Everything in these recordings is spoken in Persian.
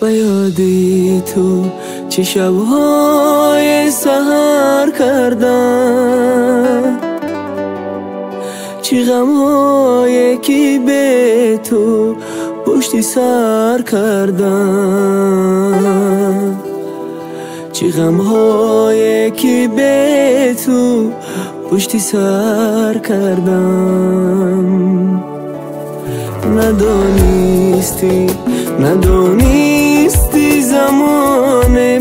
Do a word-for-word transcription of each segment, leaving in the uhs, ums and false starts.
به یادی تو چه شبهای سحر کردم، چه غمهای که به تو پشت سر کردم، چه غمهای که به تو پشت سر کردم. ندانستی ندانستی زمانه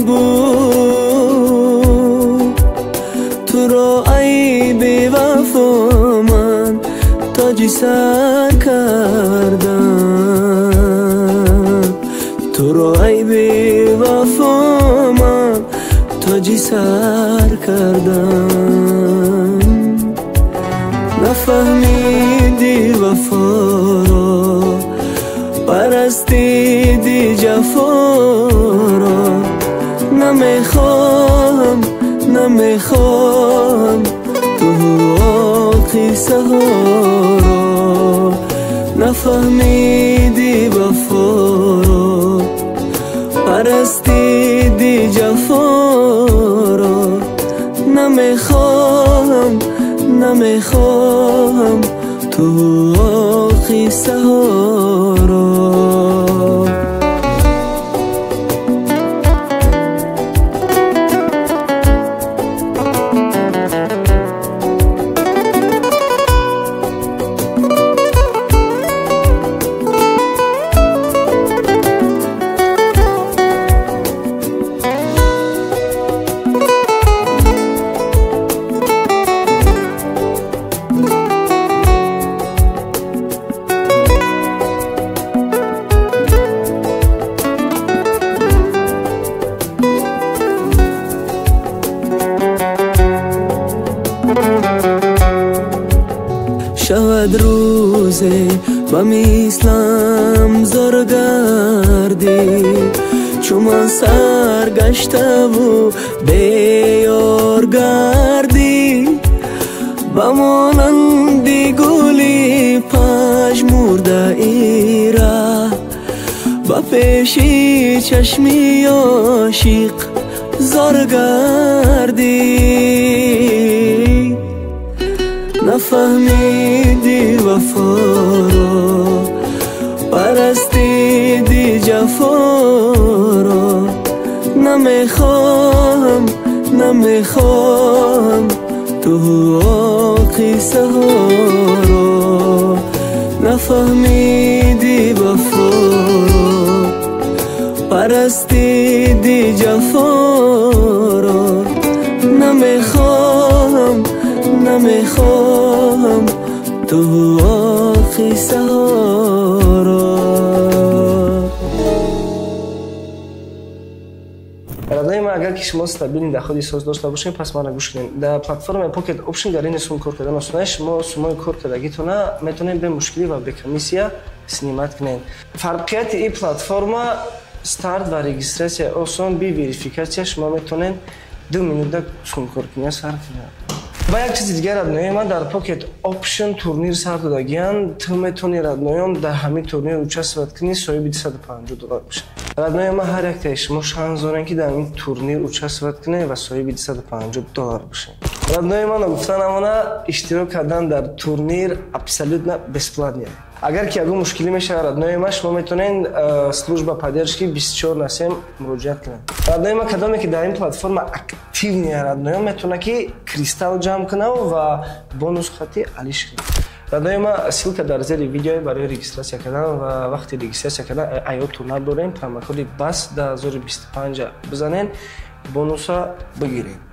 بود تو را ای بی وفا من تاج سر کردم، تو را ای بی وفا من تاج سر کردم. نفهمیدی وفا را، پرستیدی جفا را، نمیخوام نمیخوام تو قصه ها را. نفهمیدی وفا را، پرستیدی جفا را، نمیخوام نمیخوام تو قصه ها را. شود روزه و مثلم زار گردی، چون من سرگشته و بیار گردی، و مانندی گلی پژمرده ایره و پیشی چشمی عاشق زار گردی. نفهمیدی وفا را، پرستیدی جفا را، نمیخوام نمیخوام تو قصه ها را. نفهمیدی وفا را، پرستیدی جفا را، نمیخوام نمیخوام تو قصه ها را. برادرای ما، اگر که شما استابیل در خودی ساز داشته باشین پس ما را گوش کنین. در پلتفرم پاکت اپشن در این سوم کار کردن است، شما سومای کار کردگیتون میتونین به مشکلی و به کمیسیا سنیمت کنین. فرقیت این پلتفرم استارت و رجیستراسیون آسان، بی وریفیکاسیون شما میتونین دو مینوت سوم کار کنین صرف کنین. و یک چیز دیگر ردنوی ما در پاکت اپشن تورنیر سر دادگیان، تو میتونی ردنویان در همین تورنیر اوچسبت کنی، صاحب دویست و پنجاه دلار بشه. ردنوی ما هر یک تا شما شانس دارن که در این تورنیر اوچسبت کنی و صاحب دویست و پنجاه دلار بشه. ردنوی ما نگفتن امانه اشتراک کردن در تورنیر ابسولوتنا безплатно. اگر که اگه مشکلی میشه ردنوی ما، شما میتونین служба поддержки بیست و چهار на семь مراجعت کنین. ردنوی ما کدامی که در این پلتفرم اکتیو نیه ردنوی میتونه که کریستال جمع کنه و بونوس خطی علیش کنه. ردنوی ما ссылка در زیر ویدیو برای رجیستراسیون کردن و وقتی رجیستراسیون کردن ایو تورنیر داریم، پرومو کد باس ده هزار و بیست و پنج بزنین، بونوسا بگیرین.